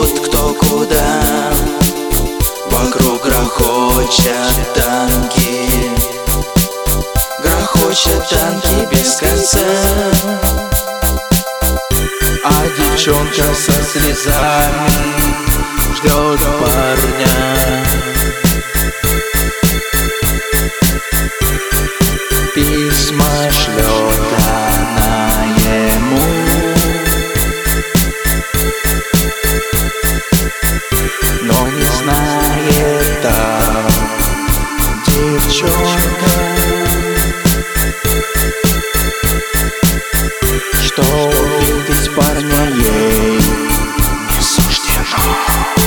бегут кто куда. Вокруг грохочут танки, грохочут танки без конца. А девчонка со слезами ждет парня. Письма шлет она ему, но не знает та девчонка, что увидеть парня ей не суждено.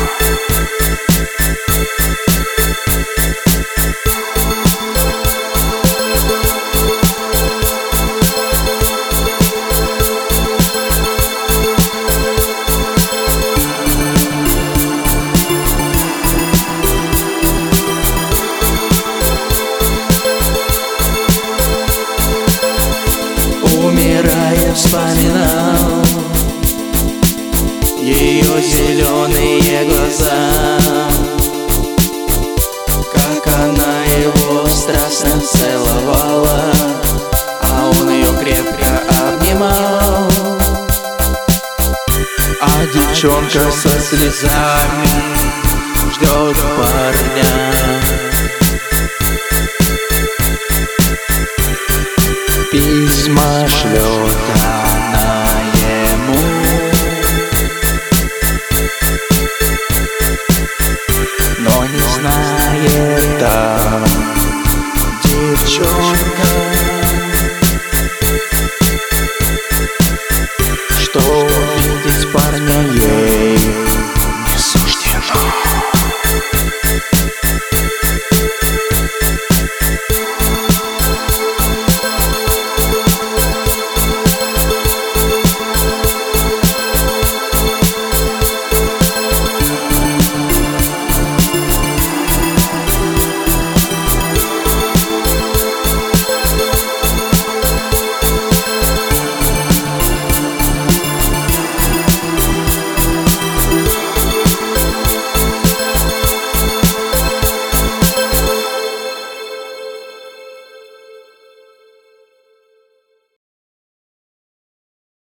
Умирая, вспоминал ее зеленые глаза, как она его страстно целовала, а он ее крепко обнимал. А девчонка со слезами ждет парня. Письма шлет